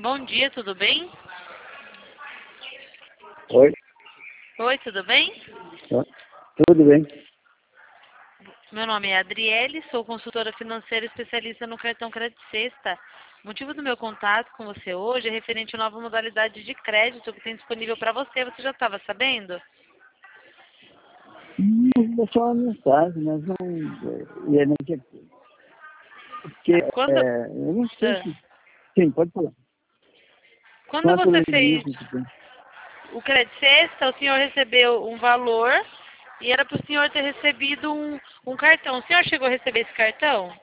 Bom dia, tudo bem? Oi, Oi, tudo bem? tudo bem? Meu nome é Adriele, sou consultora financeira especialista no cartão Crédito Sexta. O motivo do meu contato com você hoje é referente à nova modalidade de crédito que tem disponível para você. Você já estava sabendo? Deixou uma mensagem, mas não. E é porque Quando, eu não sei ah, se. Sim, pode falar. quando Quanto você fez limite que tem? o Crédito Sexta, o senhor recebeu um valor e era para o senhor ter recebido um cartão. O senhor chegou a receber esse cartão?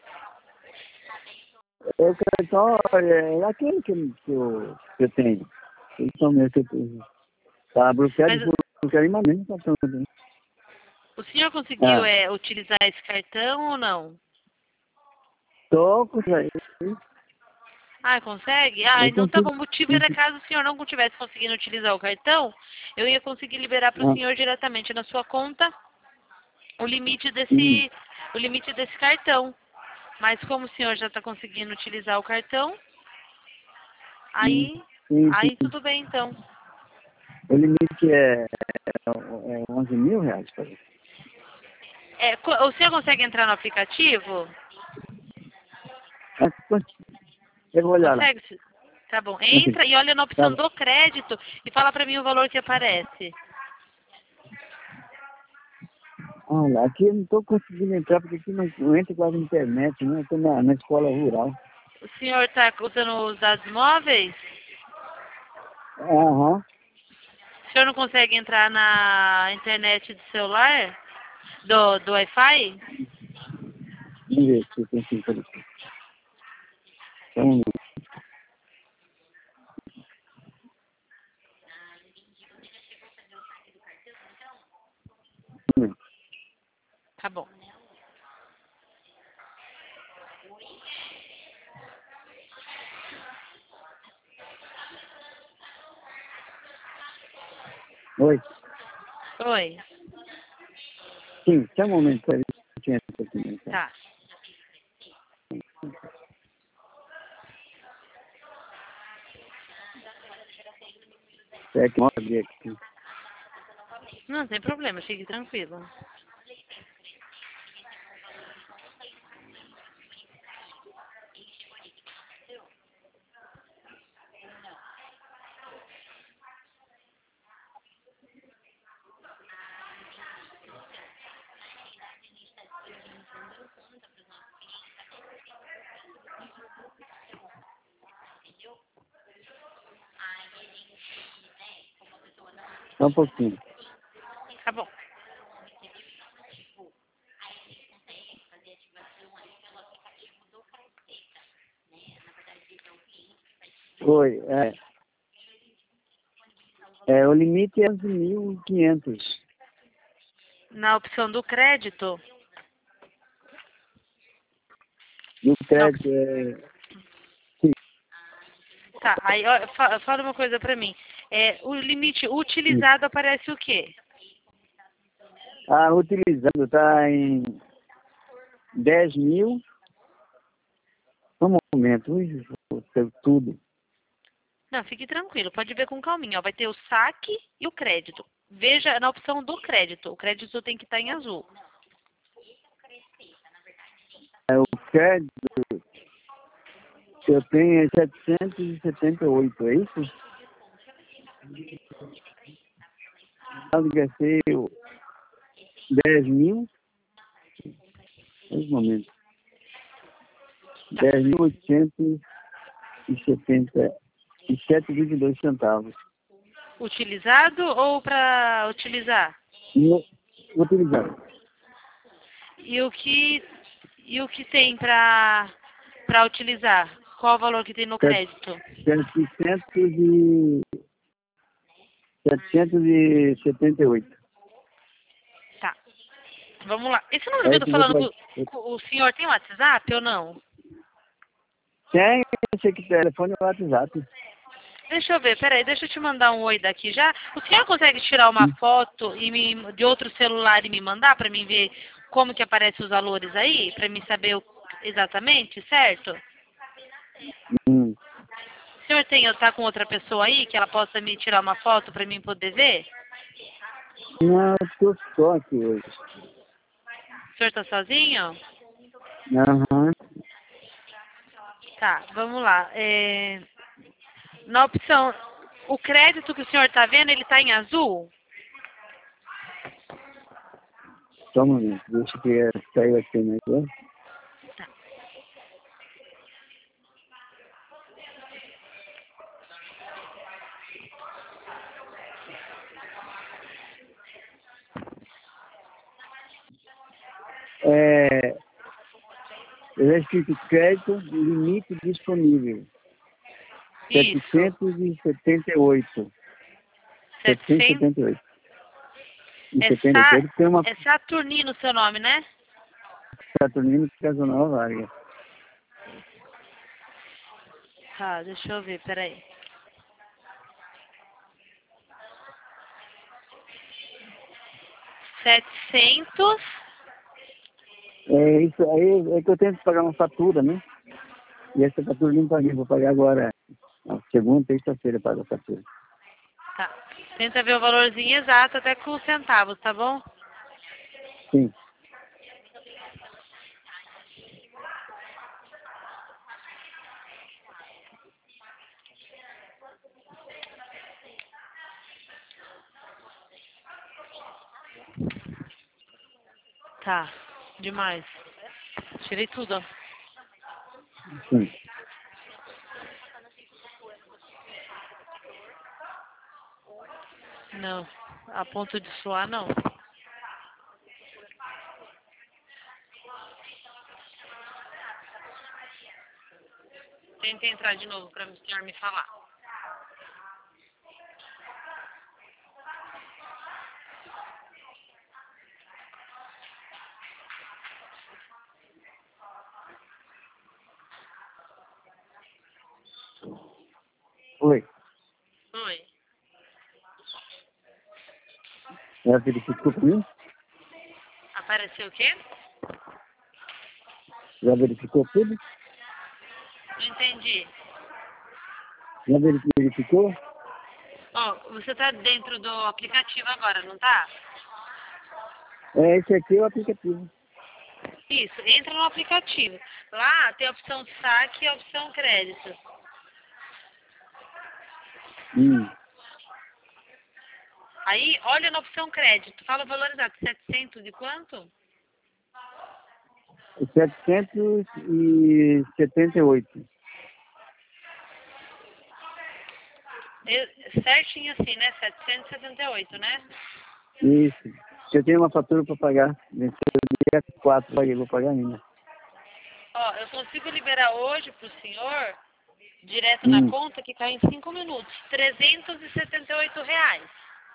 O cartão é aquele que eu tenho. Esse é o meu que eu tenho. Tá bloqueado Mas por carimento mesmo cartão. Né? o senhor conseguiu Ah, utilizar esse cartão ou não? tô com isso aí. Ah, consegue? Ah, Eu então tá consigo. bom. O motivo era caso o senhor não tivesse conseguindo utilizar o cartão, eu ia conseguir liberar para o Ah, senhor diretamente na sua conta o limite sim, desse cartão. Mas como o senhor já está conseguindo utilizar o cartão, sim, aí, sim, aí sim. tudo bem então. O limite é 11 mil reais, parece. O senhor consegue entrar no aplicativo? Ah, eu vou olhar lá. Consegue? Tá bom. Assim, Entra e olha na tá opção bom. do crédito e fala para mim o valor que aparece. Olha, aqui eu não estou conseguindo entrar porque aqui não entra quase a internet, né? Eu estou na escola rural. O senhor está usando os dados móveis? Aham. O senhor não consegue entrar na internet do celular? Do Wi-Fi? Vamos ver se eu consigo fazer isso. Só um minuto. Tá bom. Oi. Oi. Sim, só um momento para ver se entra aqui. Né? Tá. É que eu abri aqui. Não tem problema, fique tranquilo. Só um pouquinho. Tá bom. Oi. O limite é 11.500. Na opção do crédito, E o na crédito op- sim. tá, aí ó, fala uma coisa pra mim. O limite utilizado aparece o quê? Utilizando está em 10 mil. Um momento. Ui, tudo. Não, fique tranquilo, pode ver com calminha. Ó, vai ter o saque e o crédito. Veja na opção do crédito. O crédito tem que estar em azul. O crédito que eu tenho é 778, é isso? Eu gastei 10 mil, um momento, Tá. 10.877,22 centavos. Utilizado ou para utilizar? E utilizado. E o que tem para utilizar? Qual o valor que tem no crédito? 778. Tá. Vamos lá. Esse número que É eu tô que você falando vai. com o senhor tem WhatsApp ou não? Tem esse aqui, telefone e WhatsApp. Deixa eu ver, peraí, deixa eu te mandar um oi daqui já. O senhor consegue tirar uma foto de outro celular e me mandar para mim ver como que aparecem os valores aí? Para mim saber exatamente, certo? Hum. O senhor tá com outra pessoa aí que ela possa me tirar uma foto para mim poder ver? Não, eu tô só aqui hoje. O senhor tá sozinho? Aham. Tá, vamos lá. Na opção, o crédito que o senhor tá vendo, ele tá em azul? Só um momento, deixa que saiu aqui, né? Eu já escrito crédito limite disponível. Isso. 778. 700. 778. E 78 tem uma É Saturnino o seu nome, né? Saturnino Casonal Vargas. Tá, deixa eu ver, peraí. Setecentos. É isso aí, é que eu tenho que pagar uma fatura, né? E essa fatura não paguei, vou pagar agora. Na segunda, terça-feira, eu pago a fatura. Tá. Tenta ver o valorzinho exato, até com os centavos, tá bom? Sim. Tá. Demais. Tirei tudo, ó. Sim. Não. A ponto de suar, não. Tenta entrar de novo para o senhor me falar. Oi. Oi. Já verificou para mim? Apareceu o quê? Já verificou tudo? Não entendi. Já verificou? Ó, você tá dentro do aplicativo agora, não tá? Esse aqui é o aplicativo. Isso, entra no aplicativo. Lá tem a opção saque e a opção crédito. Aí, olha na opção crédito. Fala o valor exato. 700 de quanto? 778. Certinho assim, né? 778, né? Isso. Eu tenho uma fatura para pagar. Venceu dia 4, vou pagar ainda. Ó, eu consigo liberar hoje pro senhor, direto na conta, que cai em 5 minutos. R$ 378.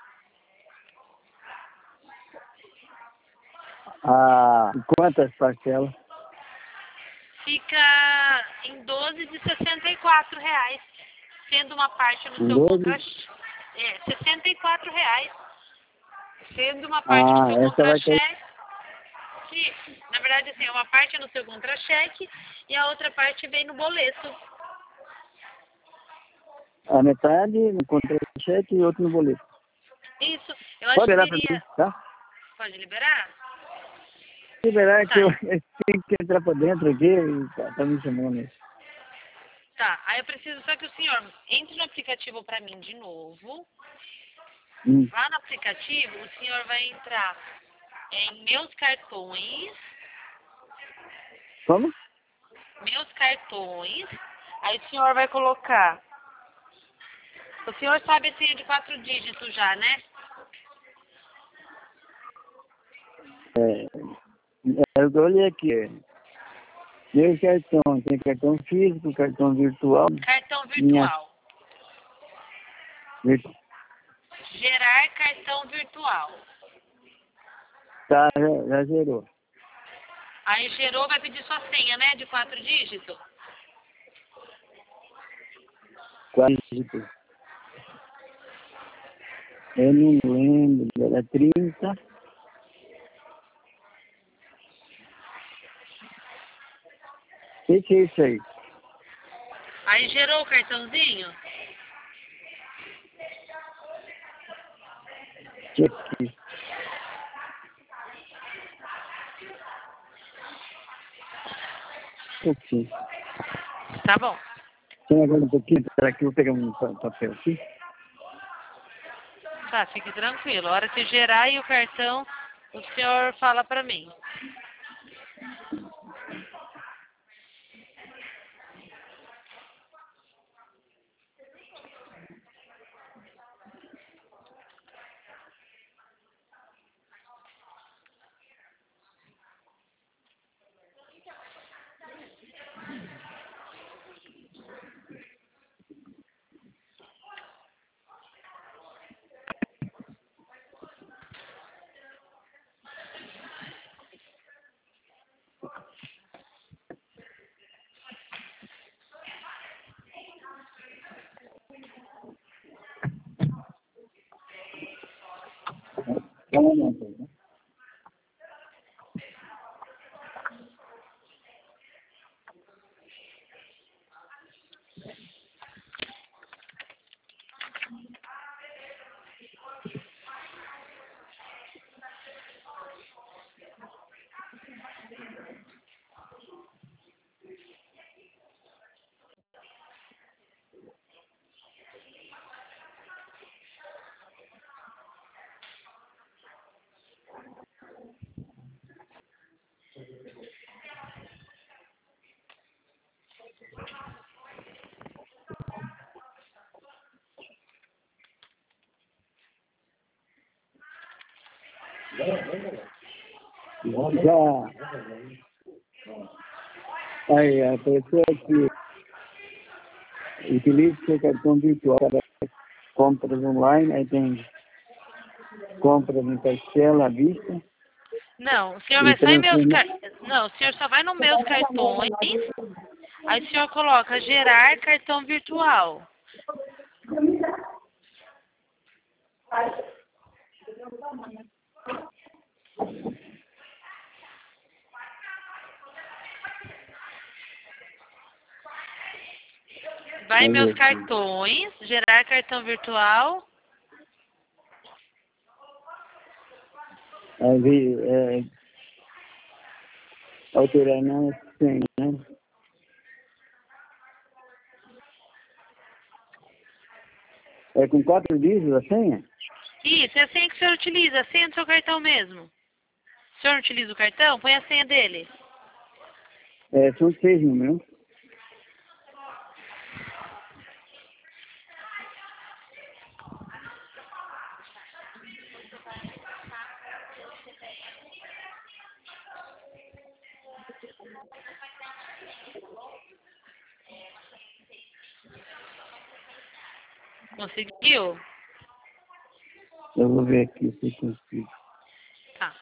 Quantas parcelas? Fica em 12 de R$ 64, sendo uma parte no seu 12? contra-cheque. R$ 64, sendo uma parte no seu Essa vai cair. contra-cheque. Na verdade, assim, uma parte é no seu contra-cheque e a outra parte vem no boleto. A metade no contra-cheque e outro no boleto. Isso, eu acho Pode que liberar para mim, teria... tá? Pode liberar? Liberar Tá, que eu tenho que entrar para dentro aqui e tá me chamando. tá. Aí eu preciso só que o senhor entre no aplicativo para mim de novo. Lá no aplicativo, o senhor vai entrar em meus cartões. Como? Meus cartões. Aí o senhor vai colocar. O senhor sabe a senha de 4 dígitos já, né? Eu olhei aqui. Meu cartão, tem cartão físico, cartão virtual. Cartão Minha. virtual. Gerar cartão virtual. Tá, já gerou. Aí gerou, vai pedir sua senha, né? De 4 dígitos. 4 dígitos. Eu não lembro, era 30. O que é isso aí? Aí gerou o cartãozinho. Aqui. Um pouquinho. Tá bom. Tem agora um pouquinho, será que eu vou pegar um papel aqui? Tá, fique tranquilo. A hora que gerar aí o cartão, o senhor fala pra mim. Só um momento, né? Já. Aí, a pessoa que utiliza seu cartão virtual para compras online, aí tem compras em parcela à vista Não, o senhor e vai só em meus transforma. Não, o senhor só vai no meus cartões, aí o senhor coloca gerar cartão virtual. Vai em Aí, meus aqui. cartões, gerar cartão virtual. Aí, alterar na senha, né? É com 4 dígitos a senha? Isso, é a senha que o senhor utiliza, a senha do seu cartão mesmo. O senhor não utiliza o cartão? Põe a senha dele. São 6 números. Conseguiu? Eu vou ver aqui se eu consigo. Tá.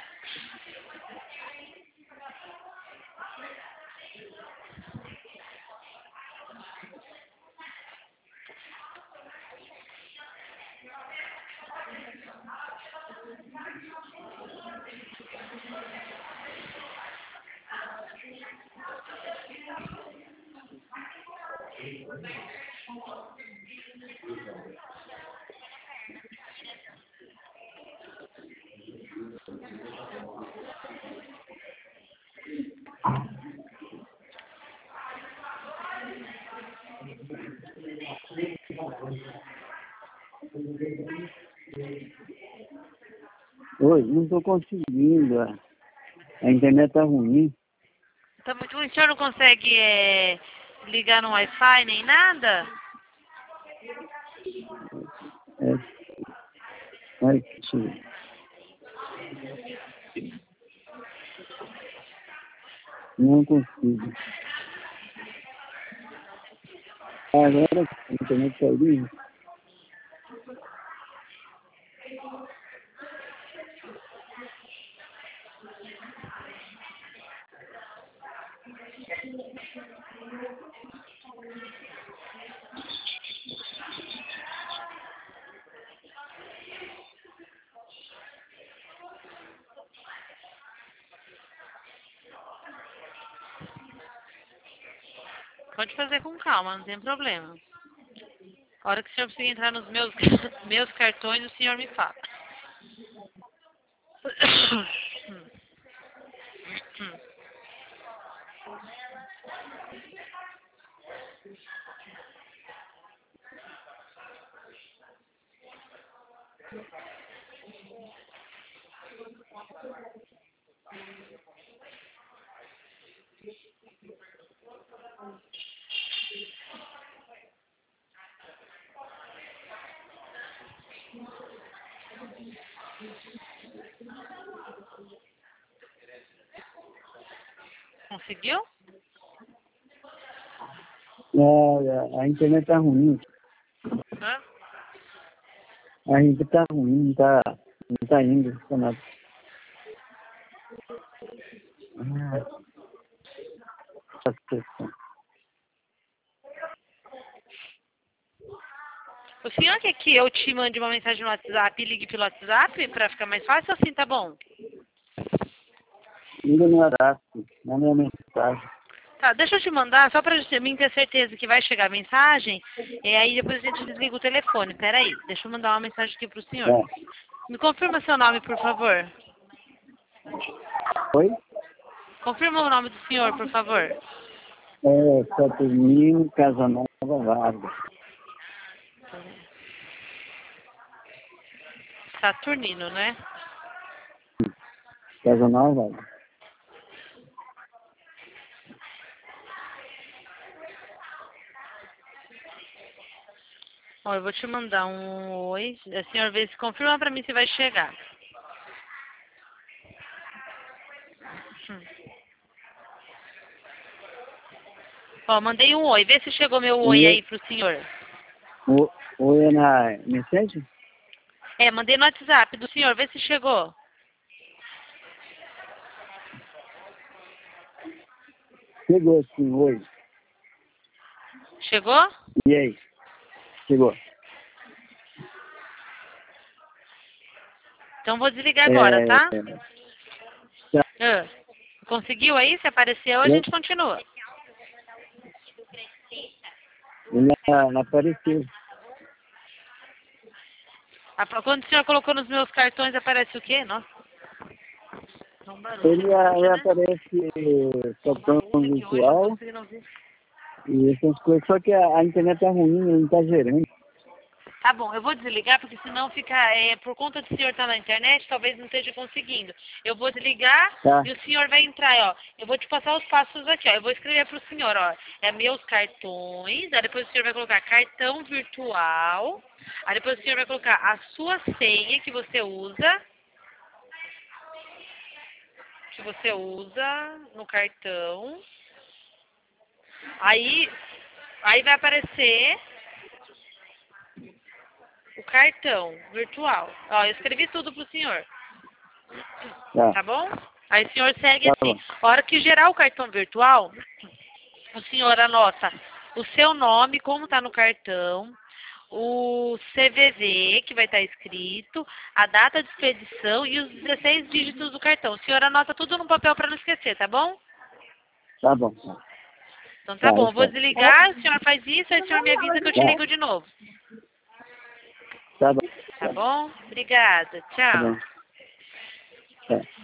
Oi, não estou conseguindo. A internet tá ruim. Tá muito ruim. O senhor não consegue ligar no Wi-Fi nem nada? É, ai, deixa eu ver. Não consigo. Agora a internet tá livre. Pode fazer com calma, não tem problema. A hora que o senhor conseguir entrar nos meus, meus cartões, o senhor me fala. Conseguiu? A internet tá ruim. Hã? A gente tá ruim, não tá indo, não tá nada. Essa questão. O senhor quer que eu te mande uma mensagem no WhatsApp e ligue pelo WhatsApp pra ficar mais fácil ou assim tá bom? Liga no WhatsApp, manda uma mensagem. Tá, deixa eu te mandar, só pra mim ter certeza que vai chegar a mensagem, e aí depois a gente desliga o telefone. Peraí, deixa eu mandar uma mensagem aqui pro senhor. É. Me confirma seu nome, por favor. Oi? Confirma o nome do senhor, por favor. Saturnino Casanova Vargas. Saturnino, né? Casanova Vargas. Ó, eu vou te mandar um oi. O senhor vê se confirma pra mim se vai chegar. Ó, mandei um oi. Vê se chegou meu oi aí pro senhor. Oi é na mensagem? É, mandei no WhatsApp do senhor. Vê se chegou. Chegou sim, oi. Chegou? E aí? Chegou. Então vou desligar agora, tá? Tá. Ah, conseguiu aí? Se apareceu, a gente continua. Não apareceu. Quando o senhor colocou nos meus cartões, aparece o quê? Nossa. Tá um barulho Ele aqui hoje, né? aparece Tá uma cartão música aqui hoje, não tô virtual conseguindo ouvir. e essas coisas. Só que a internet tá ruim, não tá gerando. Tá bom, eu vou desligar, porque senão fica, por conta do senhor estar na internet, talvez não esteja conseguindo. Eu vou desligar Tá, e o senhor vai entrar, ó. Eu vou te passar os passos aqui, ó. Eu vou escrever pro senhor, ó. É meus cartões, aí depois o senhor vai colocar cartão virtual, aí depois o senhor vai colocar a sua senha que você usa no cartão. Aí vai aparecer o cartão virtual. Ó, eu escrevi tudo pro senhor. tá, Tá bom? Aí o senhor segue tá assim. bom. A hora que gerar o cartão virtual, o senhor anota o seu nome, como está no cartão, o CVV, que vai estar escrito, a data de expedição e os 16 dígitos do cartão. O senhor anota tudo no papel para não esquecer, tá bom? Tá bom. Então tá Tá, bom, eu eu vou sei. desligar, o senhor faz isso, aí o senhor me avisa que eu te Tá, ligo de novo. tá bom. Tá bom? Obrigada. Tá Tchau. bom. Tá.